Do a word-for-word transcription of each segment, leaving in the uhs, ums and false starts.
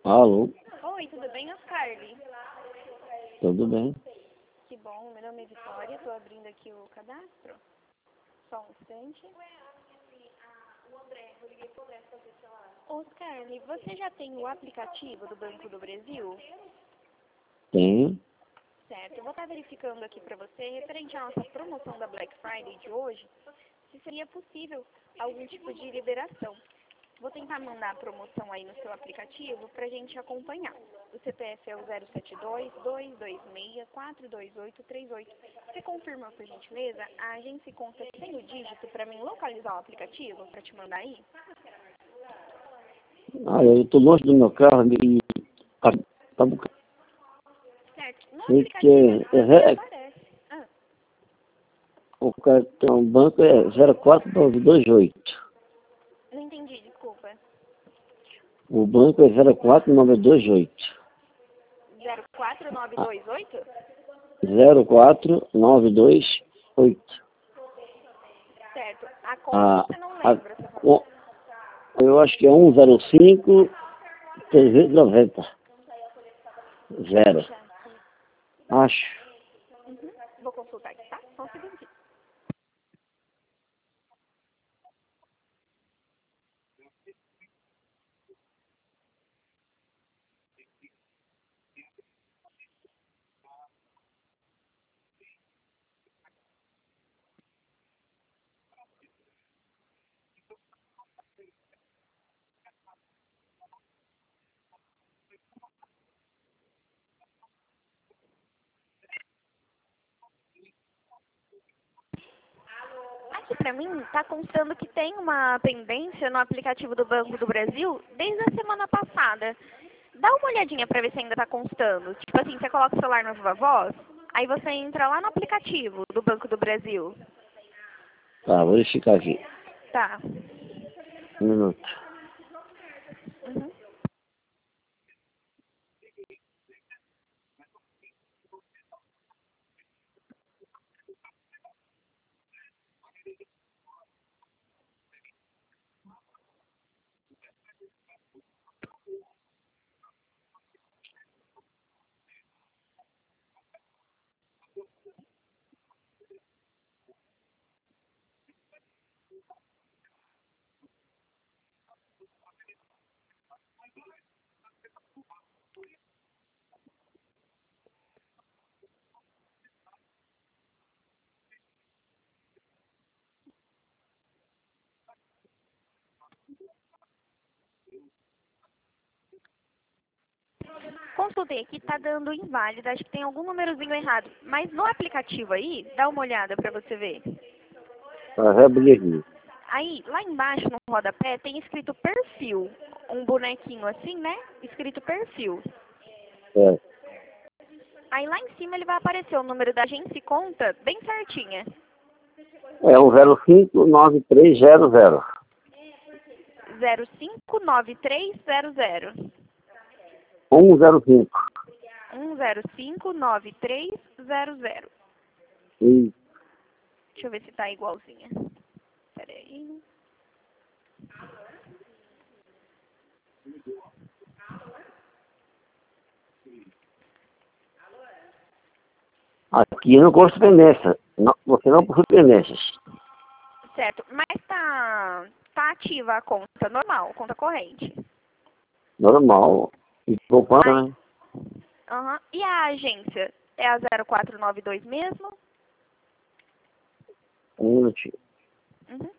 Alô, Oi, tudo bem, Oscarly? tudo bem? Que bom, meu nome é Vitória, estou abrindo aqui o cadastro. Só um instante. Oscarly, você já tem o aplicativo do Banco do Brasil? Tenho. Certo, eu vou estar verificando aqui para você, referente à nossa promoção da Black Friday de hoje, se seria possível algum tipo de liberação. Vou tentar mandar a promoção aí no seu aplicativo para a gente acompanhar. O C P F é o zero sete dois, dois dois seis, quatro dois oito três oito. Você confirma, por gentileza? A agência conta sem o dígito para mim localizar o aplicativo para te mandar aí? Ah, eu estou longe do meu carro e tá, tá um bocado. Certo. No Sei que aplicativo é, não é, aparece. Ah, o cartão banco é zero quatro nove dois oito. não entendi, desculpa. O banco é zero quatro nove dois oito. zero quatro nove Ah, dois oito? zero quatro nove dois oito. Certo. A conta Ah, você não a, lembra, você falou. o- eu acho que é um zero cinco trezentos e noventa. Zero. Deixa aqui. Acho. Uhum. Vou consultar aqui, tá? Só um segundinho. Aqui pra mim tá constando que tem uma pendência no aplicativo do Banco do Brasil desde a semana passada. Dá uma olhadinha pra ver se ainda tá constando. Tipo assim, você coloca o celular no Viva Voz, aí você entra lá no aplicativo do Banco do Brasil. Tá, vou verificar aqui. Tá. Um minuto. Uhum. Consultei aqui, tá dando inválido, acho que tem algum númerozinho errado. Mas no aplicativo aí, dá uma olhada pra você ver. Tá, reabri aqui. Aí, lá embaixo no rodapé, tem escrito perfil. Um bonequinho assim, né? Escrito perfil. É, Aí lá em cima ele vai aparecer o número da agência e conta bem certinha. é um zero cinco nove três zero zero. zero cinco nove três zero zero. um zero cinco. um zero cinco nove três zero zero. E Deixa eu ver se tá igualzinha. Pera aí. aqui eu não gosto de pendência. Não, você não possui pendências. Certo, mas tá, tá ativa a conta normal, conta corrente. Normal. E poupança, Aí, né? aham. E a agência? É a zero quatro nove dois mesmo? Um minutinho. Uhum.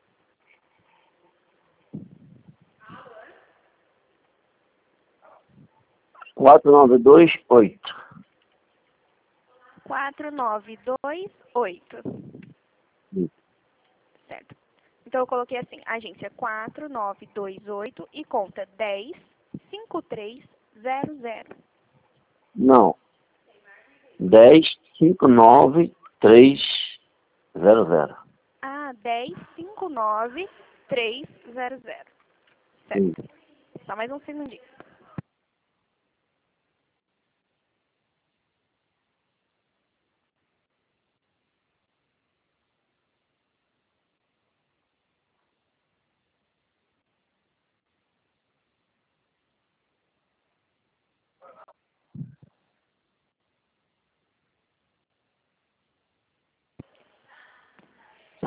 quatro nove dois oito. quatro nove dois oito. Certo. Então eu coloquei assim, agência quatro nove dois oito e conta dez cinco três zero zero. Não. dez cinco nove três zero zero. Ah, dez cinco nove três zero zero. Certo. Só mais um segundinho.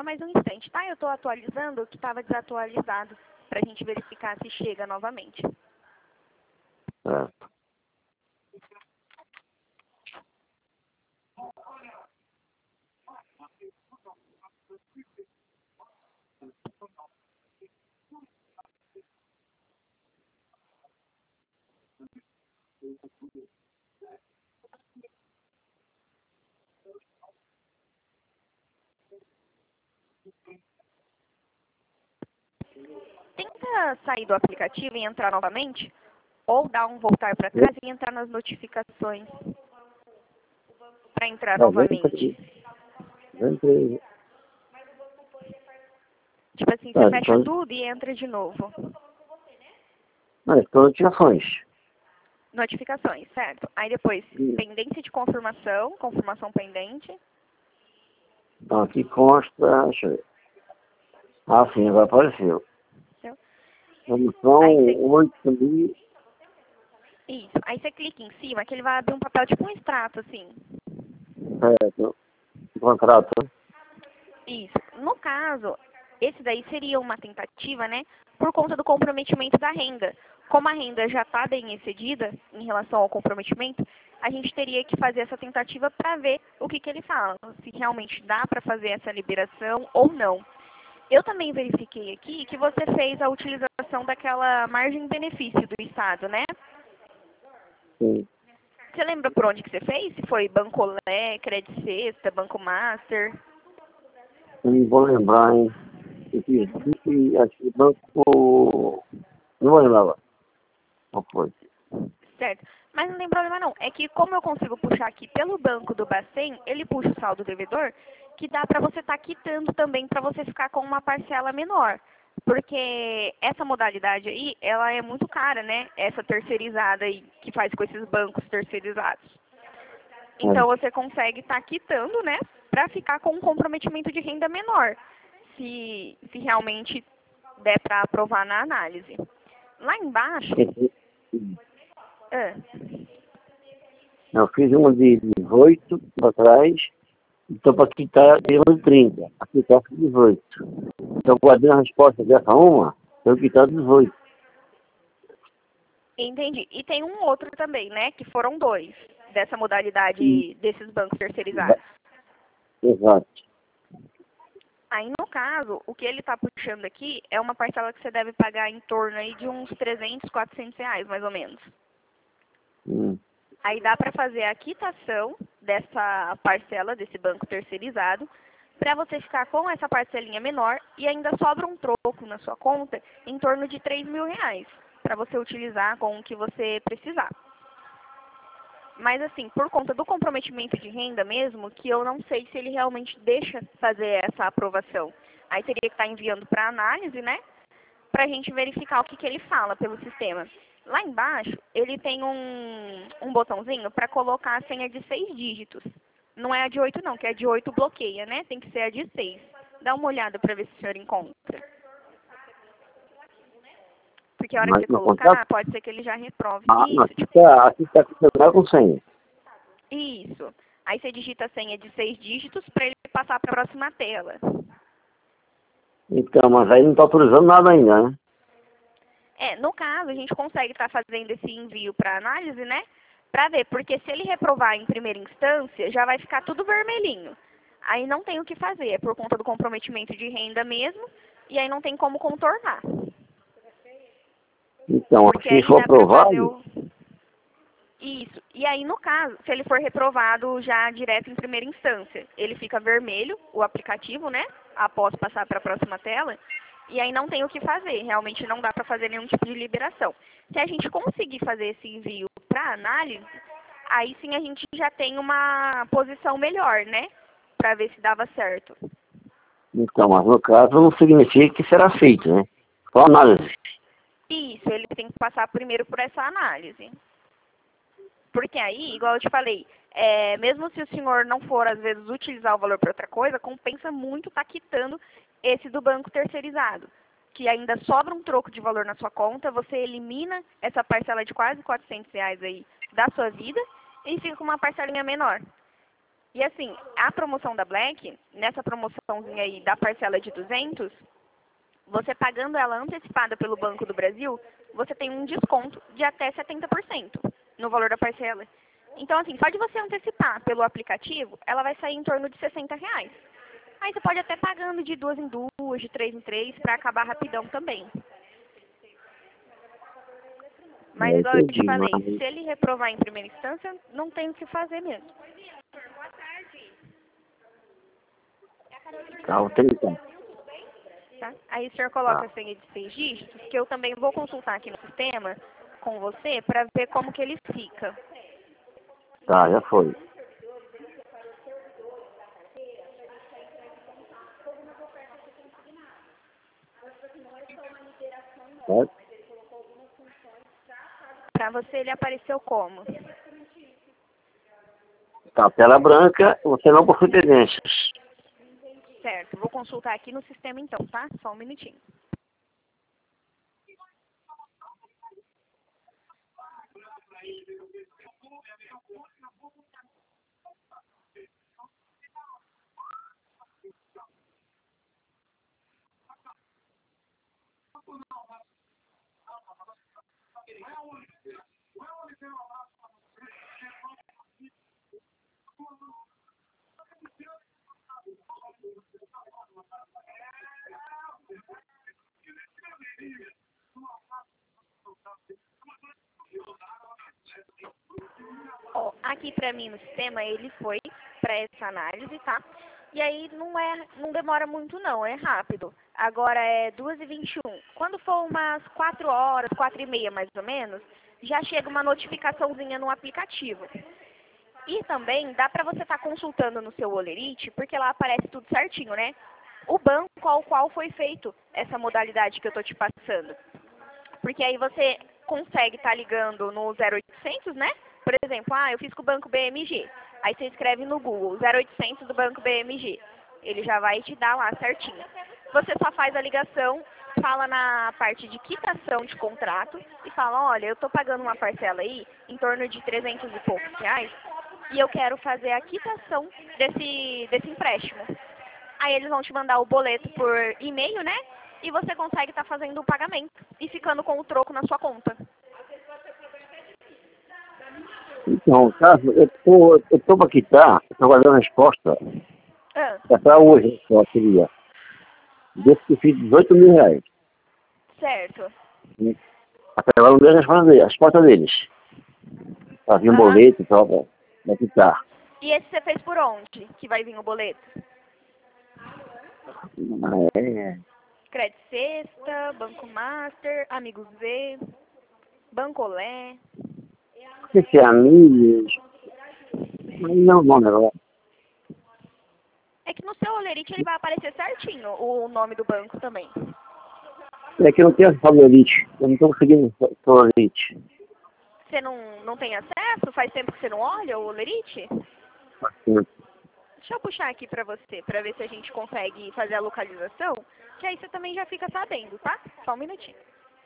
mais um instante, tá? Eu estou atualizando o que estava desatualizado para a gente verificar se chega novamente. Certo. Tenta sair do aplicativo e entrar novamente, ou dar um voltar para trás e entrar nas notificações para entrar Tá vendo? novamente. Vem. Tipo assim, Tá, você fecha então, tudo e entra de novo. mas são notificações. Notificações, certo? Aí depois, Hum. pendência de confirmação, confirmação pendente. Então aqui consta, deixa eu ver. Ah, sim, agora apareceu. Seu. Vamos, são Aí você, oito mil. isso. Aí você clica em cima, que ele vai abrir um papel tipo um extrato, assim. Certo. Contrato. Isso. No caso, esse daí seria uma tentativa, né? Por conta do comprometimento da renda. Como a renda já está bem excedida em relação ao comprometimento, a gente teria que fazer essa tentativa para ver o que, que ele fala. Se realmente dá para fazer essa liberação ou não. Eu também verifiquei aqui que você fez a utilização daquela margem de benefício do Estado, né? Sim. Você lembra por onde que você fez? Se foi Bancolé, Credit Sexta, Banco Master? Não vou lembrar, hein? Esse, esse, acho que banco. Não vou lembrar agora. Qual foi? Certo. Mas não tem problema não. É que como eu consigo puxar aqui pelo banco do Bacen, ele puxa o saldo devedor, que dá para você estar quitando também para você ficar com uma parcela menor. Porque essa modalidade aí, ela é muito cara, né? Essa terceirizada aí, que faz com esses bancos terceirizados. Então você consegue estar quitando, né? Para ficar com um comprometimento de renda menor. Se, se realmente der para aprovar na análise. Lá embaixo... Esse, Ah, eu fiz uma de dezoito para trás. Então, para quitar, tem uma de trinta. Aqui está dezoito. Então, guardei a resposta dessa uma, eu quitar dezoito. entendi. E tem um outro também, né? Que foram dois dessa modalidade E, desses bancos terceirizados. exato. Aí, no caso, o que ele está puxando aqui é uma parcela que você deve pagar em torno aí de uns trezentos, quatrocentos reais, mais ou menos. Hum. Aí dá para fazer a quitação dessa parcela, desse banco terceirizado, para você ficar com essa parcelinha menor e ainda sobra um troco na sua conta em torno de três mil reais, para você utilizar com o que você precisar. Mas assim, por conta do comprometimento de renda mesmo, que eu não sei se ele realmente deixa fazer essa aprovação. Aí teria que estar enviando para análise, né? Para a gente verificar o que, que ele fala pelo sistema. Lá embaixo, ele tem um, um botãozinho para colocar a senha de seis dígitos. Não é a de oito não, que a de oito bloqueia, né? Tem que ser a de seis. Dá uma olhada para ver se o senhor encontra. Porque a hora que Mas você no colocar, contrato, pode ser que ele já reprove. ah, Isso, aqui tipo, está aqui tá, tá com senha. isso. Aí você digita a senha de seis dígitos para ele passar para a próxima tela. Então, mas aí não está autorizando nada ainda, né? É, no caso, a gente consegue estar fazendo esse envio para análise, né? Para ver, porque se ele reprovar em primeira instância, já vai ficar tudo vermelhinho. Aí não tem o que fazer, é por conta do comprometimento de renda mesmo, e aí não tem como contornar. Então, Porque se aí for dá para fazer aprovado, o... Isso. E aí, no caso, se ele for reprovado já direto em primeira instância, ele fica vermelho, o aplicativo, né? Após passar para a próxima tela. E aí não tem o que fazer. Realmente não dá para fazer nenhum tipo de liberação. Se a gente conseguir fazer esse envio para análise, aí sim a gente já tem uma posição melhor, né? Para ver se dava certo. então, mas no caso não significa que será feito, né? Só análise. Isso, ele tem que passar primeiro por essa análise. Porque aí, igual eu te falei, é, mesmo se o senhor não for, às vezes, utilizar o valor para outra coisa, compensa muito estar quitando esse do banco terceirizado. Que ainda sobra um troco de valor na sua conta, você elimina essa parcela de quase quatrocentos reais aí da sua vida e fica com uma parcelinha menor. E assim, a promoção da Black, nessa promoçãozinha aí da parcela de duzentos, você pagando ela antecipada pelo Banco do Brasil, você tem um desconto de até setenta por cento no valor da parcela. Então, assim, só de você antecipar pelo aplicativo, ela vai sair em torno de sessenta reais. Aí você pode até pagando de duas em duas, de três em três, para acabar rapidão também. Mas, É, igual eu te entendi, falei, mas... se ele reprovar em primeira instância, não tem o que fazer mesmo. Tá, vou tentar. Tá? Aí o senhor coloca Tá, a senha de seis dígitos, que eu também vou consultar aqui no sistema com você para ver como que ele fica. tá, já foi. Certo? Para você ele apareceu como? Tá, tela branca, você não possui tendências. Certo, vou consultar aqui no sistema então, tá? Só um minutinho. Ó, aqui pra mim no sistema ele foi para essa análise, tá? E aí não é, não demora muito não, é rápido. Agora é duas e vinte e um. Quando for umas quatro horas, quatro e meia mais ou menos, já chega uma notificaçãozinha no aplicativo. E também dá pra você estar consultando no seu Olerite, porque lá aparece tudo certinho, né? O banco ao qual foi feito essa modalidade que eu tô te passando. Porque aí você consegue estar ligando no zero oitocentos, né? Por exemplo, ah, eu fiz com o Banco B M G. Aí você escreve no Google zero oitocentos do Banco B M G. Ele já vai te dar lá certinho. Você só faz a ligação, fala na parte de quitação de contrato e fala, olha, eu estou pagando uma parcela aí em torno de trezentos e poucos reais e eu quero fazer a quitação desse, desse empréstimo. Aí eles vão te mandar o boleto por e-mail, né? E você consegue estar fazendo o pagamento e ficando com o troco na sua conta. Então, caso eu tô, eu tô para quitar, eu tô guardando a resposta. Ah, É para hoje, só queria. Desse que fiz dezoito mil reais. certo. Até agora não dei a resposta dele- a resposta deles. Fazia um Aham. boleto e tal, para quitar. E esse você fez por onde que vai vir o boleto? Ah, é. Crédito Sexta, Banco Master, Amigos Z, Bancolé. Não sei se é amigos. Mas não, não, não. É que no seu Olerite ele vai aparecer certinho o nome do banco também. É que eu não tenho favorite. Eu não estou conseguindo favorite. Você não, não tem acesso? Faz tempo que você não olha o Olerite? Assim, Deixa eu puxar aqui pra você, pra ver se a gente consegue fazer a localização, que aí você também já fica sabendo, tá? Só um minutinho.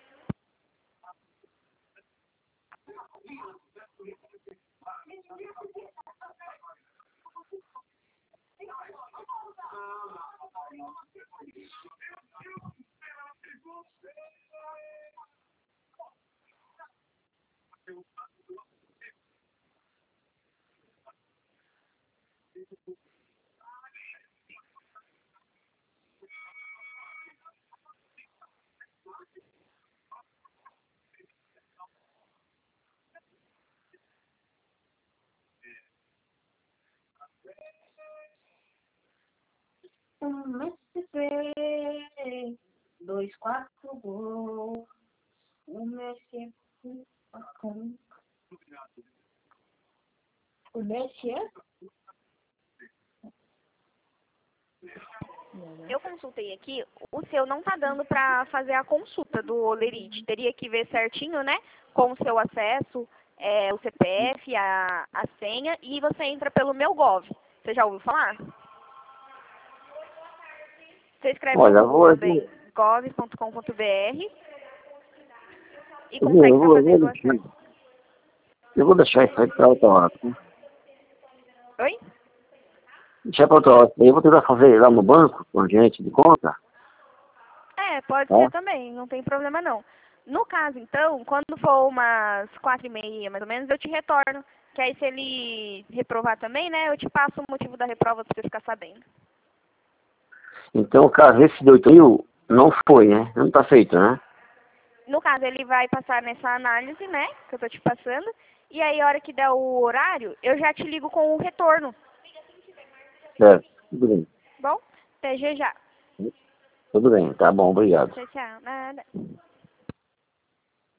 Um S P, dois, quatro, gol, um S P, o Messi é? Eu consultei aqui, o seu não tá dando pra fazer a consulta do Olerite. Teria que ver certinho, né? Com o seu acesso, é, o C P F, a, a senha, e você entra pelo Meu Gov. Você já ouviu falar? Você escreve no olha, eu Google vou, eu também, vou, gov ponto com ponto br, e eu vou, consegue eu estar vou, eu vou fazendo o deixar, acesso. eu vou deixar isso aí para outra hora. Tá? Oi? Deixa pra outra hora. Eu vou tentar fazer lá no banco, com a gente de conta. É, pode É? ser também, não tem problema não. No caso, então, quando for umas quatro e meia, mais ou menos, eu te retorno. Que aí se ele reprovar também, né, eu te passo o motivo da reprova pra você ficar sabendo. Então, caso esse de oito mil não foi, né? Não tá feito, né? No caso, ele vai passar nessa análise, né, que eu tô te passando. E aí, a hora que der o horário, eu já te ligo com o retorno. Certo. Tudo bem. Bom, até já já. Tudo bem. Tá bom, obrigado. Tchau, tchau. Nada.